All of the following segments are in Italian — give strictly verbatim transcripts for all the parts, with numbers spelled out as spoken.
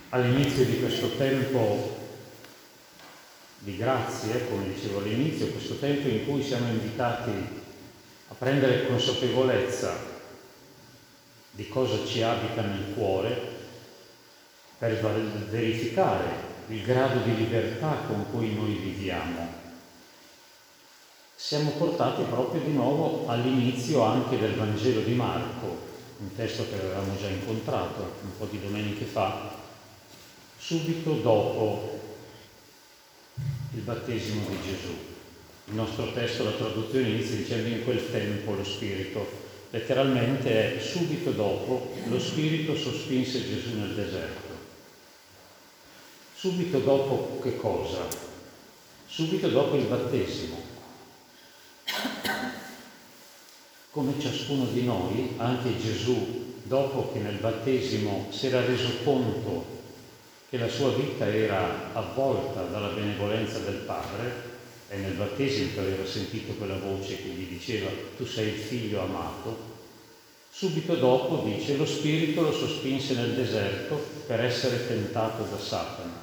all'inizio di questo tempo di grazie, come dicevo all'inizio, questo tempo in cui siamo invitati a prendere consapevolezza di cosa ci abita nel cuore per verificare il grado di libertà con cui noi viviamo. Siamo portati proprio di nuovo all'inizio anche del Vangelo di Marco, un testo che avevamo già incontrato un po' di domeniche fa, subito dopo il battesimo di Gesù. Il nostro testo, la traduzione, inizia dicendo in quel tempo lo Spirito. Letteralmente è subito dopo lo Spirito sospinse Gesù nel deserto. Subito dopo che cosa? Subito dopo il battesimo. Come ciascuno di noi, anche Gesù, dopo che nel battesimo si era reso conto che la sua vita era avvolta dalla benevolenza del Padre, e nel battesimo che aveva sentito quella voce che gli diceva tu sei il figlio amato, subito dopo dice lo Spirito lo sospinse nel deserto per essere tentato da Satana.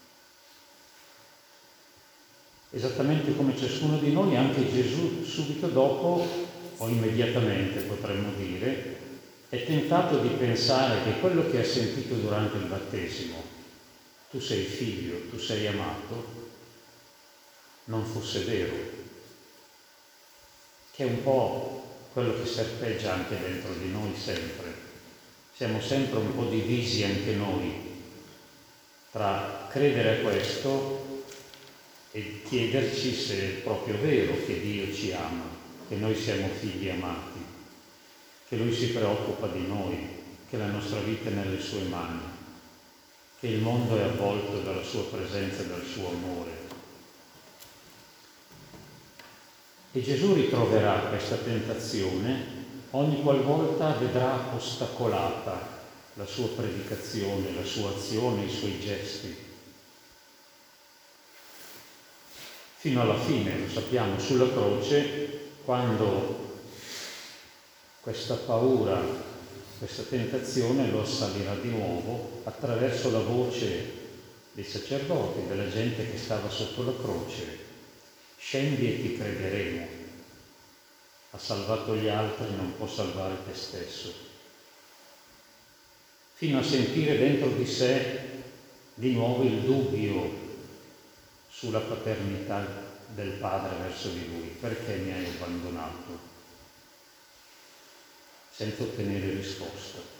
Esattamente come ciascuno di noi, anche Gesù subito dopo, o immediatamente potremmo dire, è tentato di pensare che quello che ha sentito durante il battesimo, tu sei figlio, tu sei amato, non fosse vero, che è un po' quello che serpeggia anche dentro di noi sempre. Siamo sempre un po' divisi anche noi tra credere a questo e chiederci se è proprio vero che Dio ci ama, che noi siamo figli amati, che Lui si preoccupa di noi, che la nostra vita è nelle sue mani, che il mondo è avvolto dalla sua presenza e dal suo amore. E Gesù ritroverà questa tentazione ogni qualvolta vedrà ostacolata la sua predicazione, la sua azione, i suoi gesti. Fino alla fine, lo sappiamo, sulla croce, quando questa paura, questa tentazione lo assalirà di nuovo attraverso la voce dei sacerdoti, della gente che stava sotto la croce. Scendi e ti crederemo. Ha salvato gli altri, non può salvare te stesso. Fino a sentire dentro di sé di nuovo il dubbio sulla paternità del Padre verso di lui. Perché mi hai abbandonato? Senza ottenere risposta.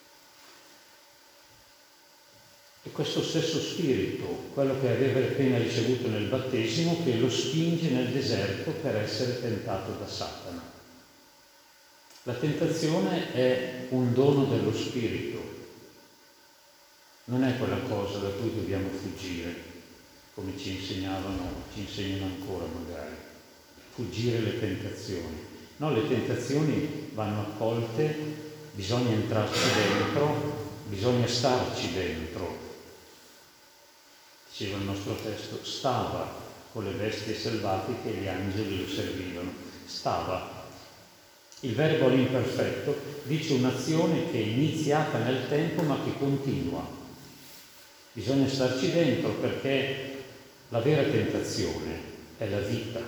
E questo stesso spirito, quello che aveva appena ricevuto nel battesimo, che lo spinge nel deserto per essere tentato da Satana. La tentazione è un dono dello spirito, non è quella cosa da cui dobbiamo fuggire, come ci insegnavano, ci insegnano ancora magari, fuggire le tentazioni. No, le tentazioni vanno accolte, bisogna entrarci dentro, bisogna starci dentro. Diceva il nostro testo, stava con le bestie selvatiche e gli angeli lo servivano. Stava. Il verbo all'imperfetto dice un'azione che è iniziata nel tempo ma che continua. Bisogna starci dentro perché la vera tentazione è la vita.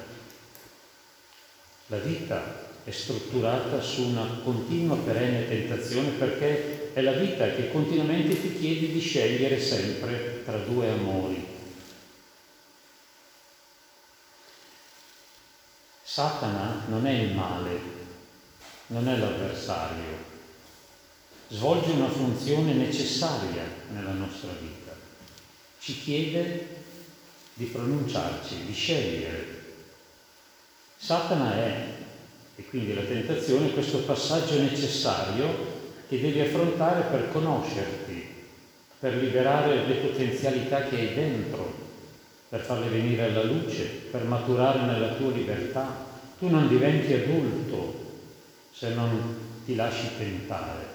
La vita è strutturata su una continua perenne tentazione perché è la vita che continuamente ti chiede di scegliere sempre tra due amori. Satana non è il male, non è l'avversario, svolge una funzione necessaria nella nostra vita. Ci chiede di pronunciarci, di scegliere. Satana è, e quindi la tentazione, questo passaggio necessario che devi affrontare per conoscerti, per liberare le potenzialità che hai dentro, per farle venire alla luce, per maturare nella tua libertà. Tu non diventi adulto se non ti lasci tentare.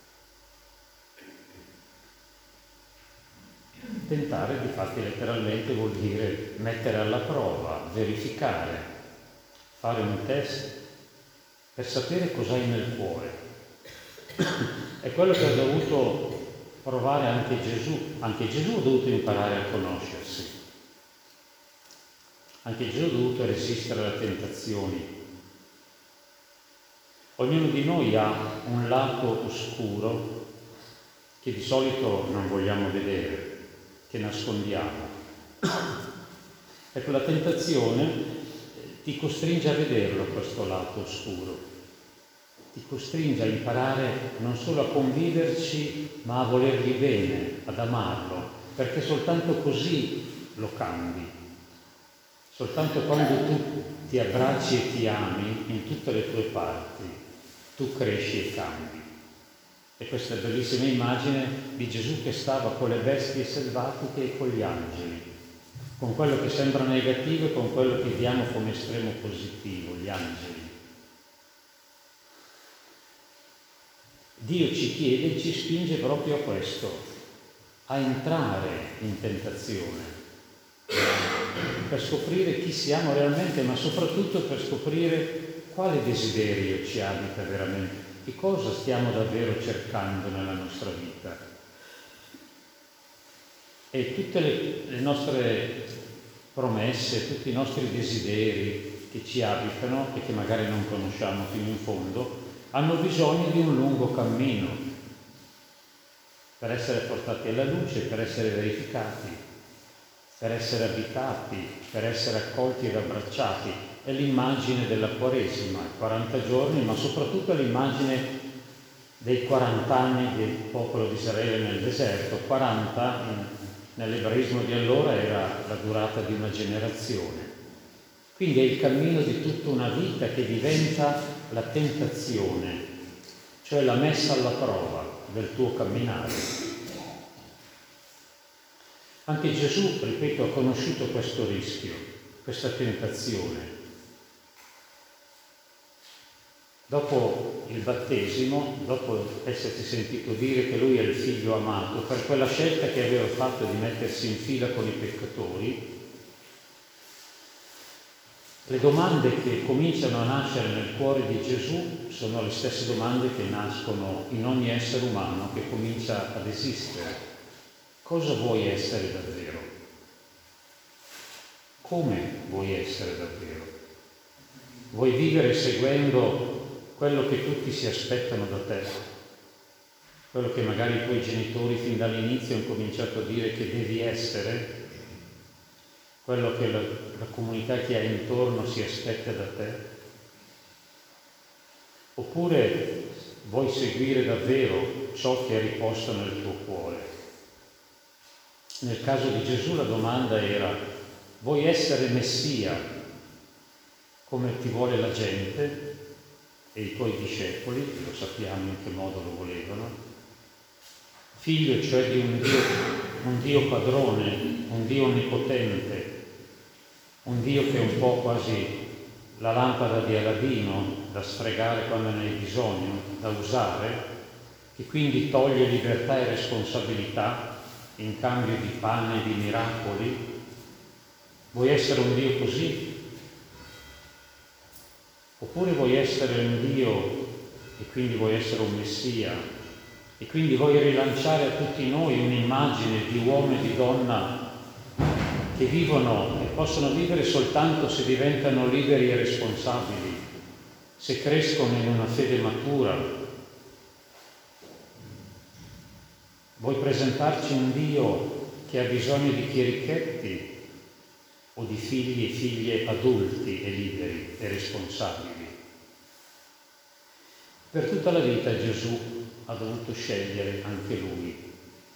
Tentare, difatti, letteralmente vuol dire mettere alla prova, verificare, fare un test per sapere cos'hai nel cuore. È quello che ha dovuto provare anche Gesù. Anche Gesù ha dovuto imparare a conoscersi. Anche Gesù ha dovuto resistere alle tentazioni. Ognuno di noi ha un lato oscuro che di solito non vogliamo vedere, che nascondiamo. Ecco, la tentazione ti costringe a vederlo questo lato oscuro, ti costringe a imparare non solo a conviverci, ma a volergli bene, ad amarlo, perché soltanto così lo cambi. Soltanto quando tu ti abbracci e ti ami in tutte le tue parti, tu cresci e cambi. E questa bellissima immagine di Gesù che stava con le bestie selvatiche e con gli angeli, con quello che sembra negativo e con quello che diamo come estremo positivo, gli angeli. Dio ci chiede e ci spinge proprio a questo, a entrare in tentazione, per scoprire chi siamo realmente, ma soprattutto per scoprire quale desiderio ci abita veramente, che cosa stiamo davvero cercando nella nostra vita. E tutte le, le nostre promesse, tutti i nostri desideri che ci abitano e che magari non conosciamo fino in fondo, hanno bisogno di un lungo cammino per essere portati alla luce, per essere verificati, per essere abitati, per essere accolti ed abbracciati. È l'immagine della Quaresima, quaranta giorni, ma soprattutto l'immagine dei quaranta anni del popolo di Israele nel deserto. quaranta in, nell'ebraismo di allora era la durata di una generazione. Quindi è il cammino di tutta una vita che diventa la tentazione, cioè la messa alla prova del tuo camminare. Anche Gesù, ripeto, ha conosciuto questo rischio, questa tentazione. Dopo il battesimo, dopo essersi sentito dire che lui è il figlio amato, per quella scelta che aveva fatto di mettersi in fila con i peccatori, le domande che cominciano a nascere nel cuore di Gesù sono le stesse domande che nascono in ogni essere umano che comincia ad esistere. Cosa vuoi essere davvero? Come vuoi essere davvero? Vuoi vivere seguendo quello che tutti si aspettano da te? Quello che magari i tuoi genitori fin dall'inizio hanno cominciato a dire che devi essere? Quello che la, la comunità che hai intorno si aspetta da te? Oppure vuoi seguire davvero ciò che è riposto nel tuo cuore? Nel caso di Gesù la domanda era: vuoi essere Messia come ti vuole la gente e i tuoi discepoli, che lo sappiamo in che modo lo volevano? Figlio cioè di un Dio, un Dio padrone, un Dio onnipotente, un Dio che è un po' quasi la lampada di Aladino da sfregare quando ne hai bisogno, da usare, che quindi toglie libertà e responsabilità in cambio di pane e di miracoli? Vuoi essere un Dio così? Oppure vuoi essere un Dio e quindi vuoi essere un Messia e quindi vuoi rilanciare a tutti noi un'immagine di uomo e di donna che vivono e possono vivere soltanto se diventano liberi e responsabili, se crescono in una fede matura? Vuoi presentarci un Dio che ha bisogno di chierichetti o di figli e figlie adulti e liberi e responsabili? Per tutta la vita Gesù ha dovuto scegliere anche lui.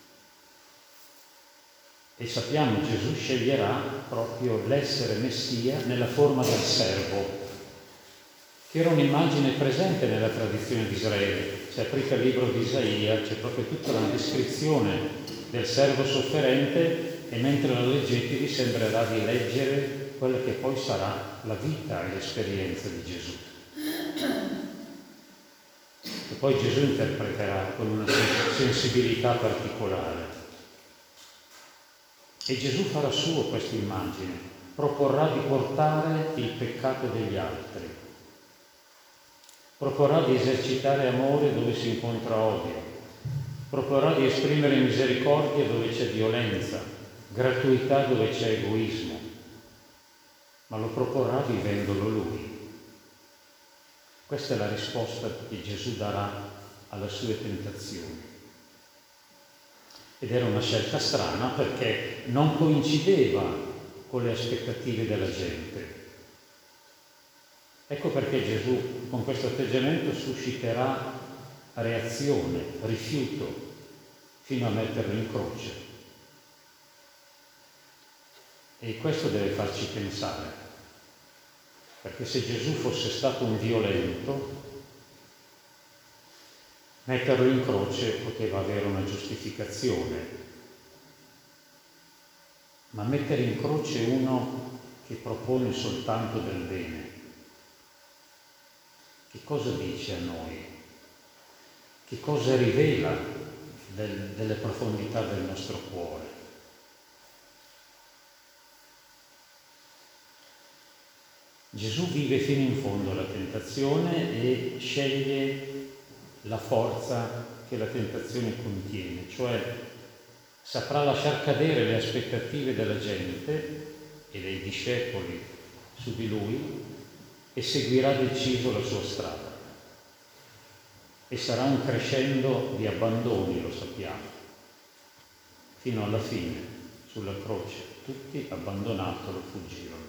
E sappiamo che Gesù sceglierà proprio l'essere Messia nella forma del servo, che era un'immagine presente nella tradizione di Israele. Se aprite il libro di Isaia c'è proprio tutta una descrizione del servo sofferente e mentre lo leggete vi sembrerà di leggere quella che poi sarà la vita e l'esperienza di Gesù. E poi Gesù interpreterà con una sensibilità particolare. E Gesù farà suo questa immagine, proporrà di portare il peccato degli altri, proporrà di esercitare amore dove si incontra odio, proporrà di esprimere misericordia dove c'è violenza, gratuità dove c'è egoismo, ma lo proporrà vivendolo Lui. Questa è la risposta che Gesù darà alle sue tentazioni. Ed era una scelta strana perché non coincideva con le aspettative della gente. Ecco perché Gesù con questo atteggiamento susciterà reazione, rifiuto, fino a metterlo in croce. E questo deve farci pensare, perché se Gesù fosse stato un violento, metterlo in croce poteva avere una giustificazione, ma mettere in croce uno che propone soltanto del bene, che cosa dice a noi? Che cosa rivela del, delle profondità del nostro cuore? Gesù vive fino in fondo la tentazione e sceglie la forza che la tentazione contiene, cioè saprà lasciar cadere le aspettative della gente e dei discepoli su di lui e seguirà deciso la sua strada. E sarà un crescendo di abbandoni, lo sappiamo, fino alla fine, sulla croce, tutti abbandonatolo fuggirono.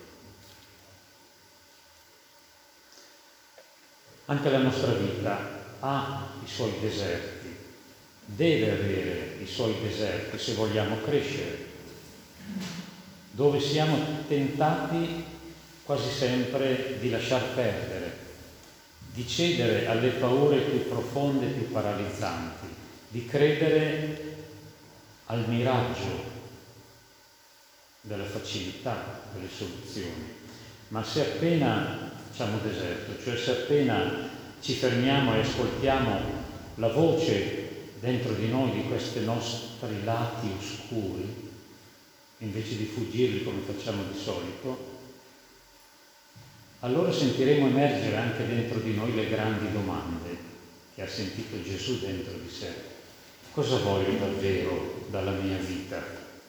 Anche la nostra vita ha i suoi deserti, deve avere i suoi deserti se vogliamo crescere, dove siamo tentati quasi sempre di lasciar perdere, di cedere alle paure più profonde e più paralizzanti, di credere al miraggio della facilità delle soluzioni. Ma se appena facciamo deserto, cioè se appena ci fermiamo e ascoltiamo la voce dentro di noi di questi nostri lati oscuri, invece di fuggirli come facciamo di solito, allora sentiremo emergere anche dentro di noi le grandi domande che ha sentito Gesù dentro di sé. Cosa voglio davvero dalla mia vita?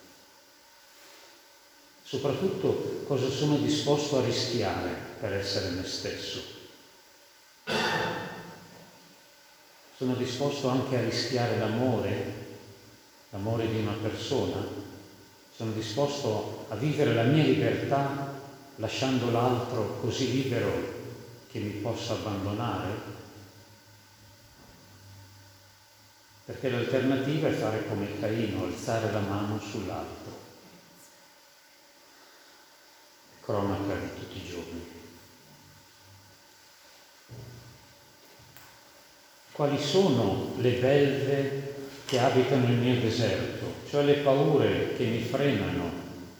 Soprattutto, cosa sono disposto a rischiare per essere me stesso? Sono disposto anche a rischiare l'amore, l'amore di una persona? Sono disposto a vivere la mia libertà lasciando l'altro così libero che mi possa abbandonare? Perché l'alternativa è fare come Caino, alzare la mano sull'altro. Cronaca di tutti i giorni. Quali sono le belve che abitano il mio deserto, cioè le paure che mi frenano,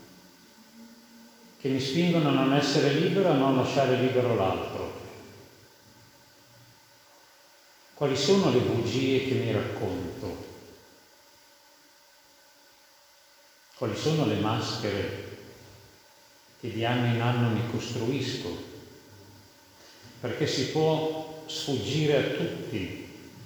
che mi spingono a non essere libero e a non lasciare libero l'altro? Quali sono le bugie che mi racconto? Quali sono le maschere che di anno in anno mi costruisco? Perché si può sfuggire a tutti,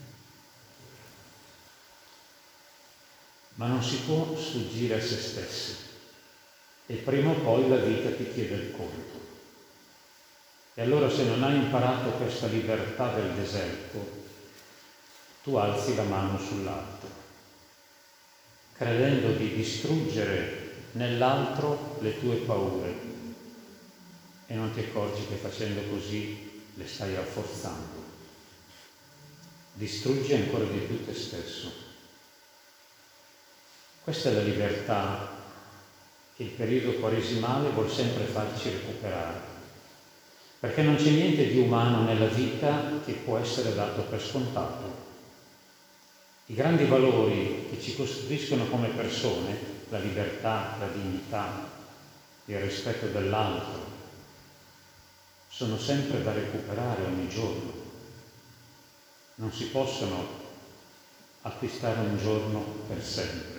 ma non si può sfuggire a se stessi. E prima o poi la vita ti chiede il conto. E allora se non hai imparato questa libertà del deserto, tu alzi la mano sull'altro, credendo di distruggere nell'altro le tue paure, e non ti accorgi che facendo così le stai rafforzando. Distruggi ancora di più te stesso. Questa è la libertà che il periodo quaresimale vuol sempre farci recuperare, perché non c'è niente di umano nella vita che può essere dato per scontato. I grandi valori che ci costituiscono come persone, la libertà, la dignità, il rispetto dell'altro, sono sempre da recuperare ogni giorno. Non si possono acquistare un giorno per sempre.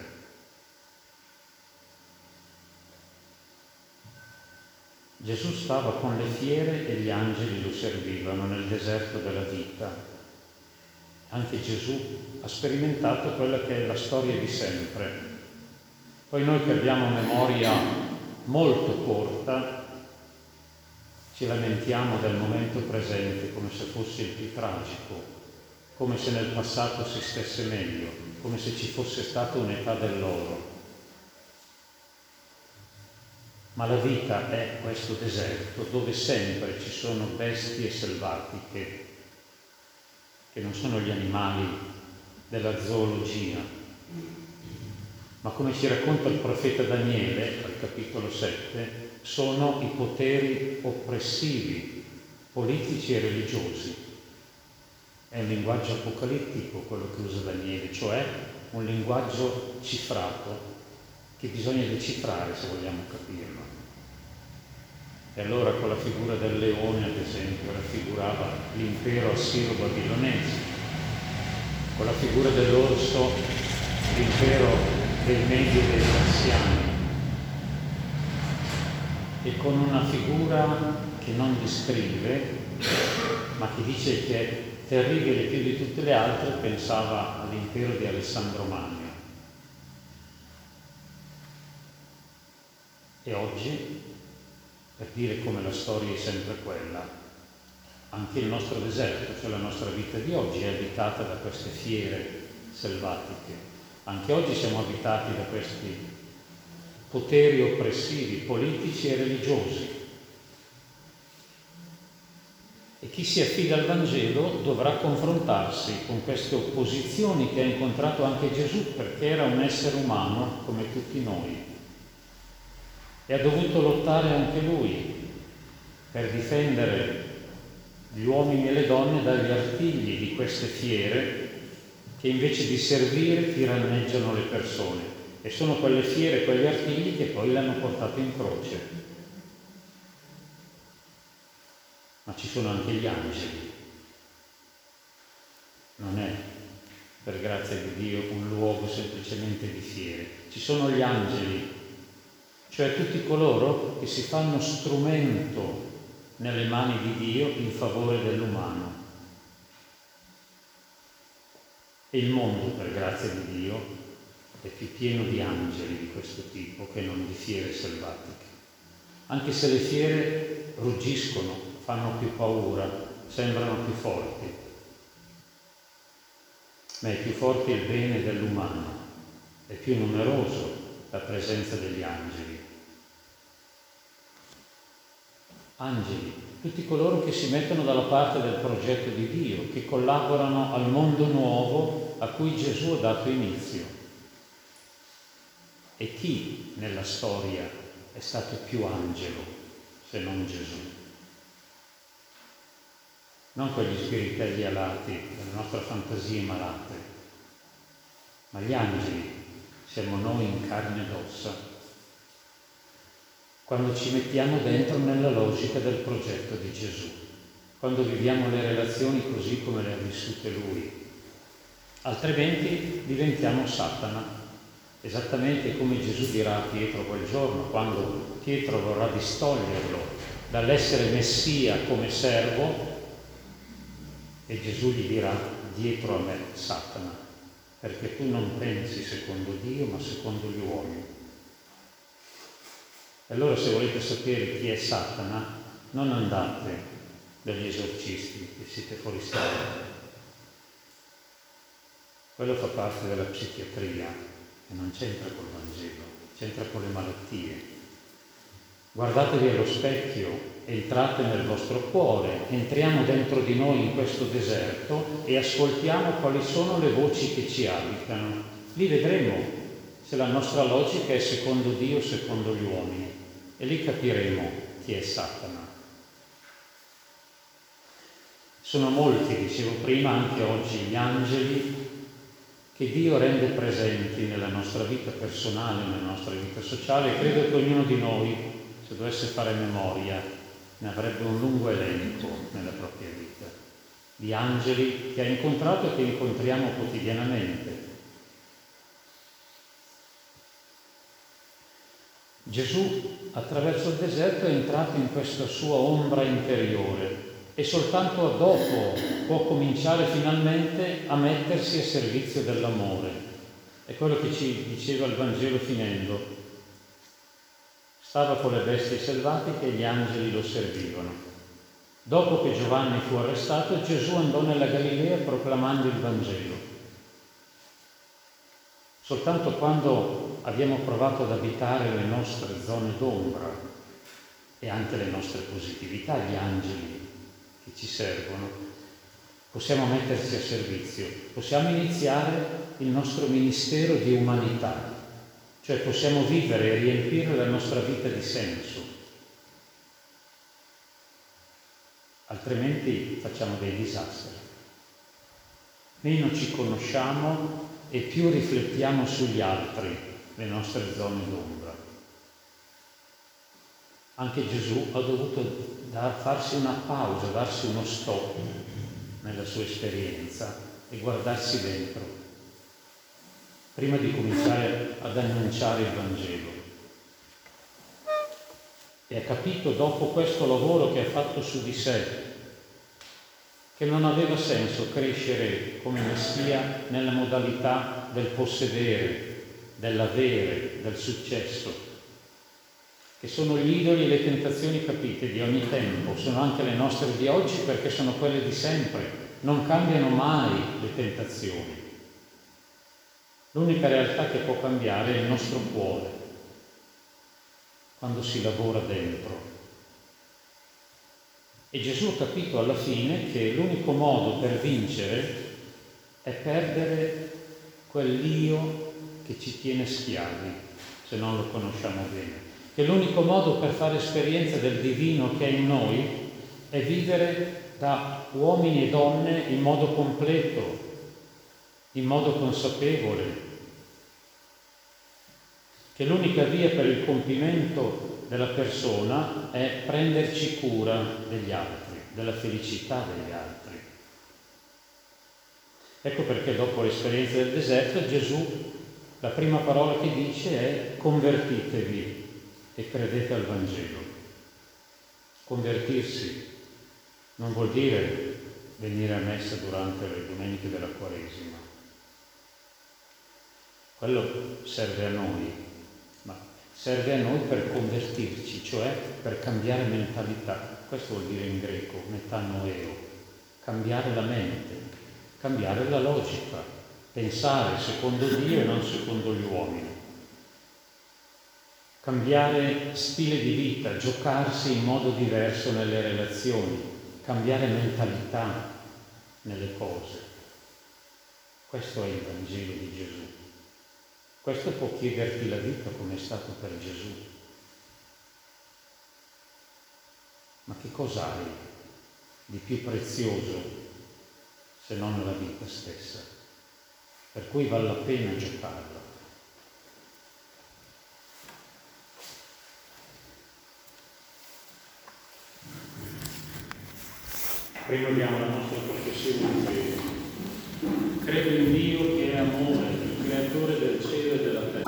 Gesù stava con le fiere e gli angeli lo servivano nel deserto della vita. anche Gesù ha sperimentato quella che è la storia di sempre. Poi noi che abbiamo memoria molto corta, ci lamentiamo del momento presente come se fosse il più tragico, come se nel passato si stesse meglio, come se ci fosse stata un'età dell'oro. Ma la vita è questo deserto dove sempre ci sono bestie selvatiche, che non sono gli animali della zoologia, ma come ci racconta il profeta Daniele, al capitolo sette, sono i poteri oppressivi, politici e religiosi. È un linguaggio apocalittico quello che usa Daniele, cioè un linguaggio cifrato, che bisogna decifrare se vogliamo capirlo. E allora con la figura del leone, ad esempio, raffigurava l'impero assiro-babilonese, con la figura dell'orso l'impero dei Medi e dei Persiani, e con una figura che non descrive, ma che dice che è terribile più di tutte le altre, pensava all'impero di Alessandro Magno. E oggi, per dire come la storia è sempre quella, anche il nostro deserto, cioè la nostra vita di oggi, è abitata da queste fiere selvatiche. Anche oggi siamo abitati da questi poteri oppressivi, politici e religiosi. E chi si affida al Vangelo dovrà confrontarsi con queste opposizioni che ha incontrato anche Gesù, perché era un essere umano come tutti noi. E ha dovuto lottare anche lui per difendere gli uomini e le donne dagli artigli di queste fiere che invece di servire tiranneggiano le persone. E sono quelle fiere, quegli artigli che poi l'hanno portato in croce. Ma ci sono anche gli angeli. Non è, per grazia di Dio, un luogo semplicemente di fiere. Ci sono gli angeli, cioè tutti coloro che si fanno strumento nelle mani di Dio in favore dell'umano. E il mondo, per grazia di Dio, è più pieno di angeli di questo tipo che non di fiere selvatiche. Anche se le fiere ruggiscono, fanno più paura, sembrano più forti, ma è più forte il bene dell'umano, è più numeroso la presenza degli angeli. Angeli, tutti coloro che si mettono dalla parte del progetto di Dio, che collaborano al mondo nuovo a cui Gesù ha dato inizio. E chi nella storia è stato più angelo se non Gesù? Non quegli spiritelli alati delle nostre fantasie malate, ma gli angeli siamo noi in carne ed ossa, quando ci mettiamo dentro nella logica del progetto di Gesù, quando viviamo le relazioni così come le ha vissute Lui. Altrimenti diventiamo Satana. Esattamente come Gesù dirà a Pietro quel giorno, quando Pietro vorrà distoglierlo dall'essere Messia come servo, e Gesù gli dirà: dietro a me, Satana, perché tu non pensi secondo Dio, ma secondo gli uomini. E allora, se volete sapere chi è Satana, non andate dagli esorcisti, che siete fuori strada. Quello fa parte della psichiatria. E non c'entra col Vangelo, c'entra con le malattie. Guardatevi allo specchio, entrate nel vostro cuore, entriamo dentro di noi in questo deserto e ascoltiamo quali sono le voci che ci abitano. Lì vedremo se la nostra logica è secondo Dio o secondo gli uomini, e lì capiremo chi è Satana. Sono molti, dicevo prima, anche oggi gli angeli che Dio rende presenti nella nostra vita personale, nella nostra vita sociale, e credo che ognuno di noi, se dovesse fare memoria, ne avrebbe un lungo elenco nella propria vita, di angeli che ha incontrato e che incontriamo quotidianamente. Gesù, attraverso il deserto, è entrato in questa sua ombra interiore, e soltanto dopo può cominciare finalmente a mettersi a servizio dell'amore. È quello che ci diceva il Vangelo finendo. Stava con le bestie selvatiche e gli angeli lo servivano. Dopo che Giovanni fu arrestato, Gesù andò nella Galilea proclamando il Vangelo. Soltanto quando abbiamo provato ad abitare le nostre zone d'ombra e anche le nostre positività, gli angeli che ci servono, possiamo metterci a servizio, possiamo iniziare il nostro ministero di umanità, cioè possiamo vivere e riempire la nostra vita di senso. Altrimenti facciamo dei disastri. Meno ci conosciamo e più riflettiamo sugli altri, le nostre zone d'ombra. Anche Gesù ha dovuto dar, farsi una pausa, darsi uno stop nella sua esperienza e guardarsi dentro, prima di cominciare ad annunciare il Vangelo. E ha capito dopo questo lavoro che ha fatto su di sé che non aveva senso crescere come Messia nella modalità del possedere, dell'avere, del successo, che sono gli idoli e le tentazioni capite di ogni tempo, sono anche le nostre di oggi perché sono quelle di sempre, non cambiano mai le tentazioni. L'unica realtà che può cambiare è il nostro cuore, quando si lavora dentro. E Gesù ha capito alla fine che l'unico modo per vincere è perdere quell'io che ci tiene schiavi, se non lo conosciamo bene. Che l'unico modo per fare esperienza del divino che è in noi è vivere da uomini e donne in modo completo, in modo consapevole. Che l'unica via per il compimento della persona è prenderci cura degli altri, della felicità degli altri. Ecco perché dopo l'esperienza del deserto Gesù, la prima parola che dice è convertitevi e credete al Vangelo. Convertirsi non vuol dire venire a messa durante le domeniche della Quaresima. Quello serve a noi. Ma serve a noi per convertirci, cioè per cambiare mentalità. Questo vuol dire in greco, metanoeo, cambiare la mente, cambiare la logica, pensare secondo Dio e non secondo gli uomini. Cambiare stile di vita, giocarsi in modo diverso nelle relazioni, cambiare mentalità nelle cose. Questo è il Vangelo di Gesù. Questo può chiederti la vita come è stato per Gesù. Ma che cos'hai di più prezioso se non la vita stessa? Per cui vale la pena giocarla. Prima diamo la nostra professione di fede. Credo in Dio che è amore, il creatore del cielo e della terra.